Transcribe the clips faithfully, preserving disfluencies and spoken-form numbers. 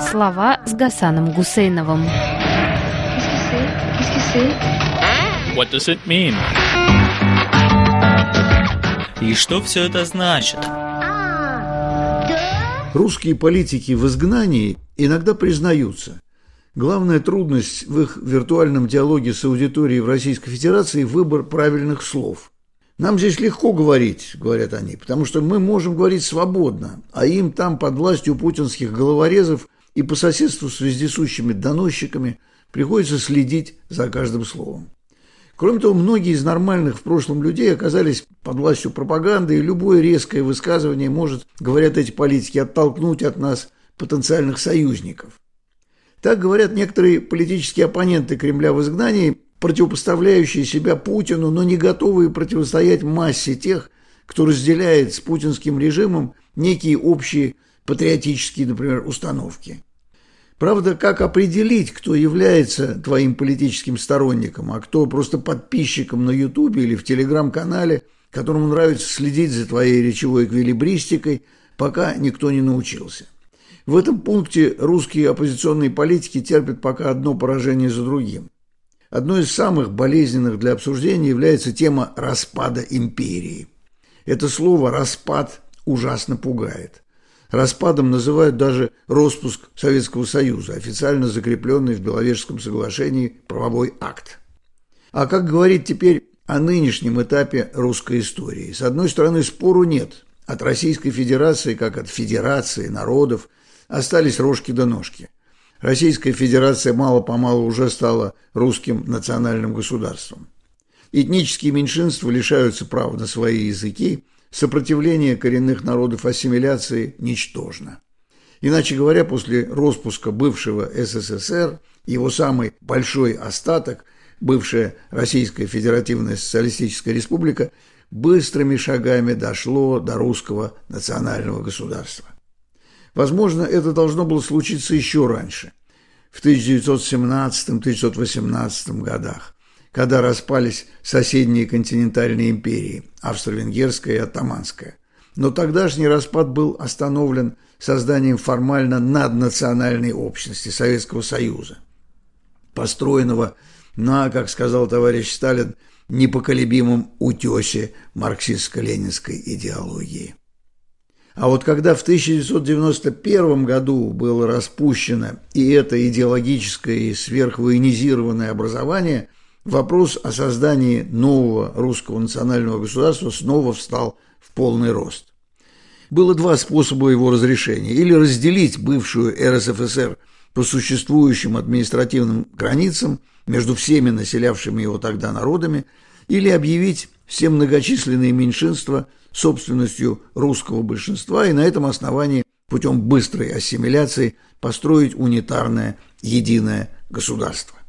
Слова с Гасаном Гусейновым. What does it mean? И что все это значит? Русские политики в изгнании иногда признаются. Главная трудность в их виртуальном диалоге с аудиторией в Российской Федерации – выбор правильных слов. «Нам здесь легко говорить», – говорят они, – «потому что мы можем говорить свободно, а им там под властью путинских головорезов и по соседству с вездесущими доносчиками приходится следить за каждым словом». Кроме того, многие из нормальных в прошлом людей оказались под властью пропаганды, и любое резкое высказывание может, говорят эти политики, оттолкнуть от нас потенциальных союзников. Так говорят некоторые политические оппоненты Кремля в изгнании, противопоставляющие себя Путину, но не готовые противостоять массе тех, кто разделяет с путинским режимом некие общие патриотические, например, установки. Правда, как определить, кто является твоим политическим сторонником, а кто просто подписчиком на Ютубе или в Телеграм-канале, которому нравится следить за твоей речевой эквилибристикой, пока никто не научился. В этом пункте русские оппозиционные политики терпят пока одно поражение за другим. Одной из самых болезненных для обсуждения является тема распада империи. Это слово «распад» ужасно пугает. Распадом называют даже распуск Советского Союза, официально закрепленный в Беловежском соглашении правовой акт. А как говорить теперь о нынешнем этапе русской истории? С одной стороны, спору нет. От Российской Федерации, как от федерации народов, остались рожки да ножки. Российская Федерация мало-помалу уже стала русским национальным государством. Этнические меньшинства лишаются права на свои языки, сопротивление коренных народов ассимиляции ничтожно. Иначе говоря, после распуска бывшего СССР, его самый большой остаток, бывшая Российская Федеративная Социалистическая Республика, быстрыми шагами дошло до русского национального государства. Возможно, это должно было случиться еще раньше, в тысяча девятьсот семнадцатом — тысяча девятьсот восемнадцатом годах, когда распались соседние континентальные империи – Австро-Венгерская и Оттоманская. Но тогдашний распад был остановлен созданием формально наднациональной общности Советского Союза, построенного на, как сказал товарищ Сталин, непоколебимом утесе марксистско-ленинской идеологии. А вот когда в тысяча девятьсот девяносто первом году было распущено и это идеологическое и сверхвоенизированное образование, вопрос о создании нового русского национального государства снова встал в полный рост. Было два способа его разрешения: или разделить бывшую РСФСР по существующим административным границам между всеми населявшими его тогда народами, или объявить все многочисленные меньшинства собственностью русского большинства и на этом основании путем быстрой ассимиляции построить унитарное единое государство.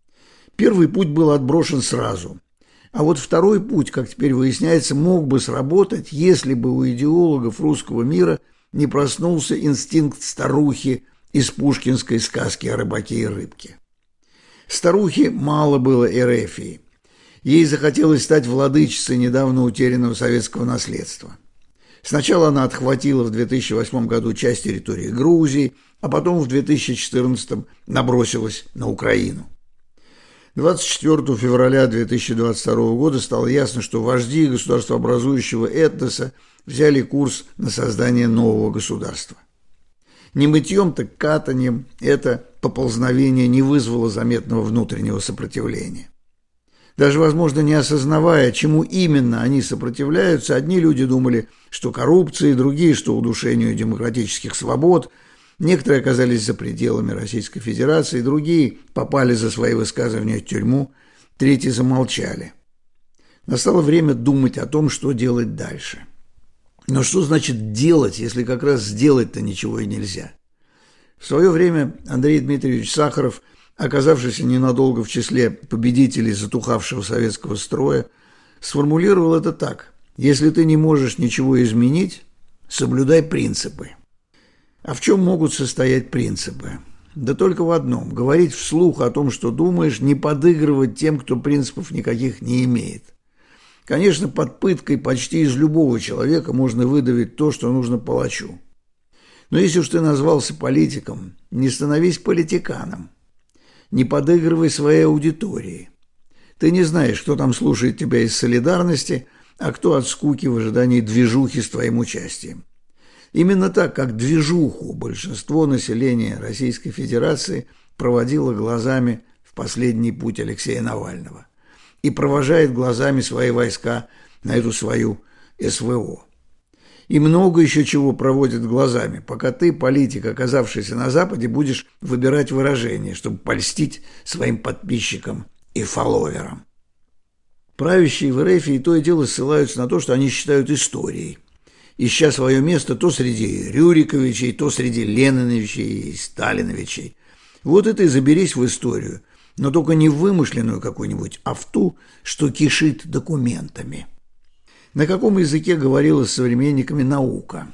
Первый путь был отброшен сразу, а вот второй путь, как теперь выясняется, мог бы сработать, если бы у идеологов русского мира не проснулся инстинкт старухи из пушкинской сказки о рыбаке и рыбке. Старухе мало было эрефии. Ей захотелось стать владычицей недавно утерянного советского наследства. Сначала она отхватила в две тысячи восьмом году часть территории Грузии, а потом в две тысячи четырнадцатом набросилась на Украину. двадцать четвёртого февраля две тысячи двадцать второго года стало ясно, что вожди государствообразующего этноса взяли курс на создание нового государства. Не мытьем, так катаньем это поползновение не вызвало заметного внутреннего сопротивления. Даже, возможно, не осознавая, чему именно они сопротивляются, одни люди думали, что коррупции, другие, что удушению демократических свобод. Некоторые оказались за пределами Российской Федерации, другие попали за свои высказывания в тюрьму, третьи замолчали. Настало время думать о том, что делать дальше. Но что значит делать, если как раз сделать-то ничего и нельзя? В свое время Андрей Дмитриевич Сахаров, оказавшийся ненадолго в числе победителей затухавшего советского строя, сформулировал это так: «Если ты не можешь ничего изменить, соблюдай принципы». А в чем могут состоять принципы? Да только в одном: говорить вслух о том, что думаешь, не подыгрывать тем, кто принципов никаких не имеет. Конечно, под пыткой почти из любого человека можно выдавить то, что нужно палачу. Но если уж ты назвался политиком, не становись политиканом. Не подыгрывай своей аудитории. Ты не знаешь, кто там слушает тебя из солидарности, а кто от скуки в ожидании движухи с твоим участием. Именно так, как движуху большинство населения Российской Федерации проводило глазами в последний путь Алексея Навального и провожает глазами свои войска на эту свою СВО. И много еще чего проводят глазами, пока ты, политик, оказавшийся на Западе, будешь выбирать выражения, чтобы польстить своим подписчикам и фолловерам. Правящие в РФ и то и дело ссылаются на то, что они считают историей, ища свое место то среди Рюриковичей, то среди Лениновичей и Сталиновичей. Вот это и заберись в историю, но только не вымышленную какую-нибудь, а в ту, что кишит документами. На каком языке говорила с современниками наука?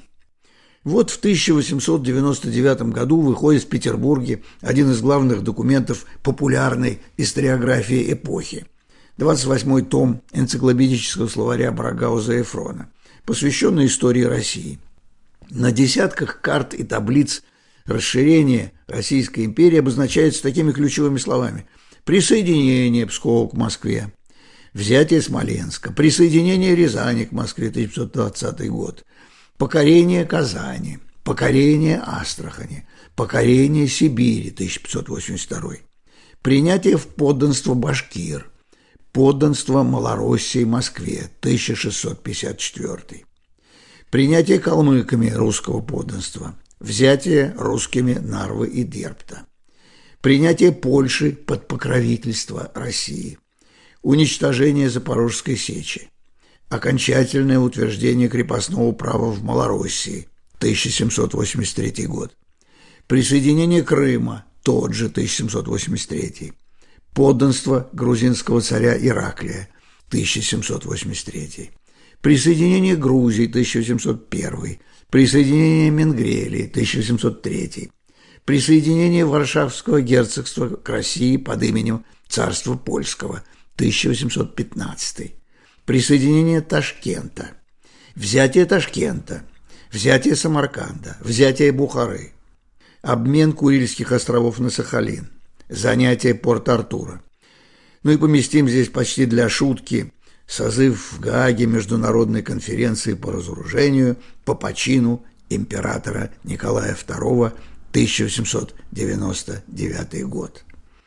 Вот в тысяча восемьсот девяносто девятом году выходит в Петербурге один из главных документов популярной историографии эпохи – двадцать восьмой том энциклопедического словаря Брагауза и Фрона, посвященный истории России. На десятках карт и таблиц расширение Российской империи обозначается такими ключевыми словами: присоединение Пскова к Москве, взятие Смоленска, присоединение Рязани к Москве, тысяча пятьсот двадцатый год, покорение Казани, покорение Астрахани, покорение Сибири, тысяча пятьсот восемьдесят второй, принятие в подданство башкир, подданство Малороссии Москве, тысяча шестьсот пятьдесят четвёртый, принятие калмыками русского подданства, взятие русскими Нарвы и Дербта, принятие Польши под покровительство России, уничтожение Запорожской сечи, окончательное утверждение крепостного права в Малороссии, тысяча семьсот восемьдесят третий год, присоединение Крыма, тот же тысяча семьсот восемьдесят третий, подданство грузинского царя Ираклия, тысяча семьсот восемьдесят третий, присоединение Грузии, тысяча восемьсот первый, присоединение Менгрелии, тысяча восемьсот третий, присоединение Варшавского герцогства к России под именем Царства Польского, тысяча восемьсот пятнадцатый, присоединение Ташкента, взятие Ташкента, взятие Самарканда, взятие Бухары, обмен Курильских островов на Сахалин, занятие Порт-Артура. Ну и поместим здесь почти для шутки созыв в Гааге Международной конференции по разоружению по почину императора Николая второго, тысяча восемьсот девяносто девятый год.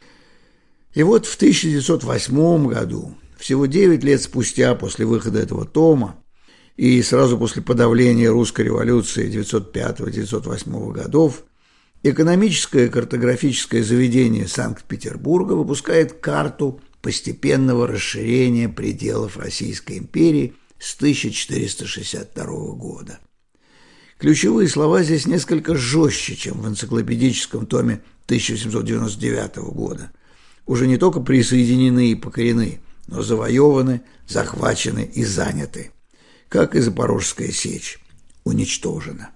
И вот в тысяча девятьсот восьмом году, всего девять лет спустя после выхода этого тома и сразу после подавления русской революции девятьсот пятого — девятьсот восьмого годов, экономическое картографическое заведение Санкт-Петербурга выпускает карту постепенного расширения пределов Российской империи с тысяча четыреста шестьдесят второго года. Ключевые слова здесь несколько жестче, чем в энциклопедическом томе тысяча восемьсот девяносто девятого года. Уже не только присоединены и покорены, но завоеваны, захвачены и заняты, как и Запорожская сечь уничтожена.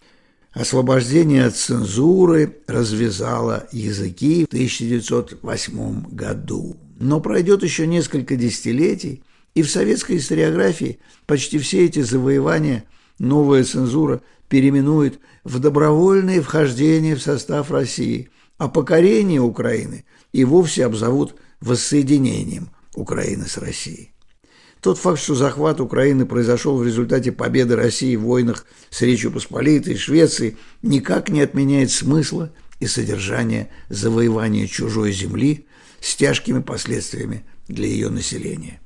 Освобождение от цензуры развязало языки в тысяча девятьсот восьмом году. Но пройдет еще несколько десятилетий, и в советской историографии почти все эти завоевания новая цензура переименует в добровольное вхождение в состав России, а покорение Украины и вовсе обзовут воссоединением Украины с Россией. Тот факт, что захват Украины произошел в результате победы России в войнах с Речью Посполитой и Швецией, никак не отменяет смысла и содержания завоевания чужой земли с тяжкими последствиями для ее населения.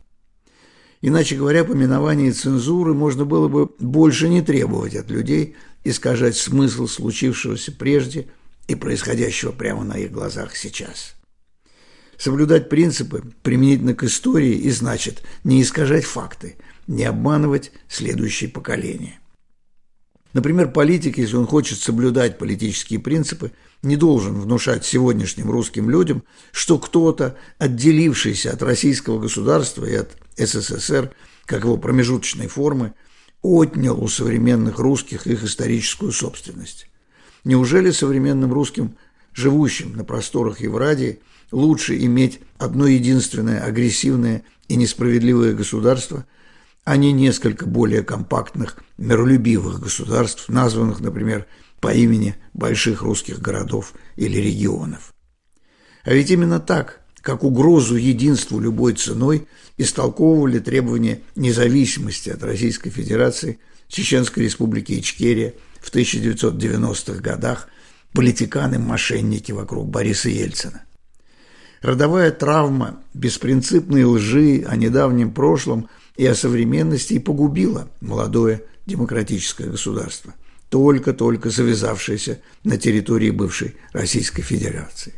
Иначе говоря, по миновании цензуры можно было бы больше не требовать от людей искажать смысл случившегося прежде и происходящего прямо на их глазах сейчас. Соблюдать принципы применительно к истории и значит не искажать факты, не обманывать следующие поколения. Например, политик, если он хочет соблюдать политические принципы, не должен внушать сегодняшним русским людям, что кто-то, отделившийся от российского государства и от СССР, как его промежуточной формы, отнял у современных русских их историческую собственность. Неужели современным русским, живущим на просторах Евразии, лучше иметь одно единственное агрессивное и несправедливое государство, а не несколько более компактных, миролюбивых государств, названных, например, по имени больших русских городов или регионов. А ведь именно так, как угрозу единству любой ценой, истолковывали требования независимости от Российской Федерации Чеченской Республики Ичкерия в тысяча девятьсот девяностых годах политиканы-мошенники вокруг Бориса Ельцина. Родовая травма беспринципной лжи о недавнем прошлом и о современности и погубила молодое демократическое государство, только-только завязавшееся на территории бывшей Российской Федерации.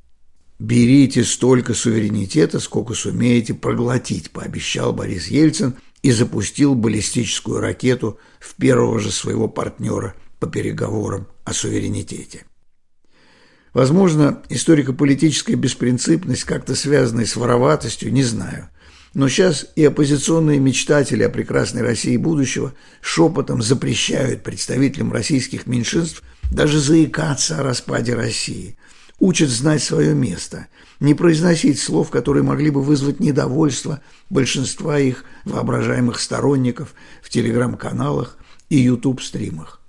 «Берите столько суверенитета, сколько сумеете проглотить», – пообещал Борис Ельцин и запустил баллистическую ракету в первого же своего партнера по переговорам о суверенитете. Возможно, историко-политическая беспринципность как-то связана с вороватостью, не знаю. Но сейчас и оппозиционные мечтатели о прекрасной России будущего шепотом запрещают представителям российских меньшинств даже заикаться о распаде России, учат знать свое место, не произносить слов, которые могли бы вызвать недовольство большинства их воображаемых сторонников в телеграм-каналах и ютуб-стримах.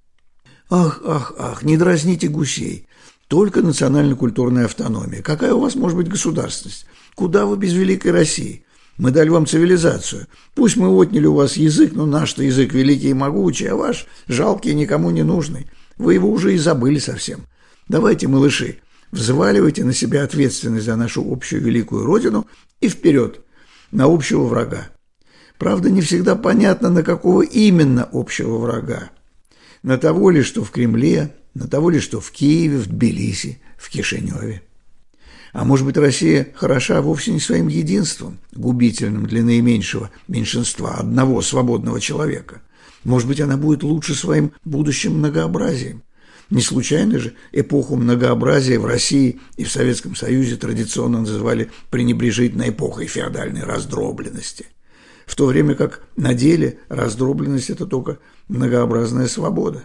Ах, ах, ах, не дразните гусей. Только национально-культурная автономия. Какая у вас может быть государственность? Куда вы без великой России? Мы дали вам цивилизацию. Пусть мы отняли у вас язык, но наш-то язык великий и могучий, а ваш жалкий и никому не нужный. Вы его уже и забыли совсем. Давайте, малыши, взваливайте на себя ответственность за нашу общую великую родину и вперед, на общего врага. Правда, не всегда понятно, на какого именно общего врага. На того ли, что в Кремле, на того ли, что в Киеве, в Тбилиси, в Кишиневе. А может быть, Россия хороша вовсе не своим единством, губительным для наименьшего меньшинства, одного свободного человека. Может быть, она будет лучше своим будущим многообразием. Не случайно же эпоху многообразия в России и в Советском Союзе традиционно называли пренебрежительной эпохой феодальной раздробленности, в то время как на деле раздробленность – это только многообразная свобода.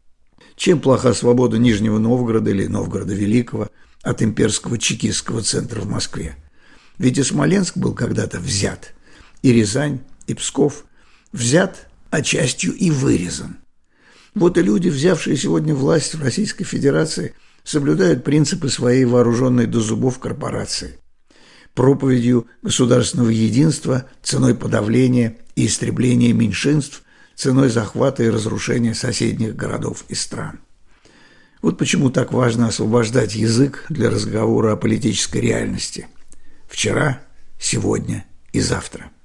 Чем плоха свобода Нижнего Новгорода или Новгорода Великого от имперского чекистского центра в Москве? Ведь и Смоленск был когда-то взят, и Рязань, и Псков взят, а частью и вырезан. Вот и люди, взявшие сегодня власть в Российской Федерации, соблюдают принципы своей вооруженной до зубов корпорации. Проповедью государственного единства, ценой подавления и истребления меньшинств, ценой захвата и разрушения соседних городов и стран. Вот почему так важно освобождать язык для разговора о политической реальности. Вчера, сегодня и завтра.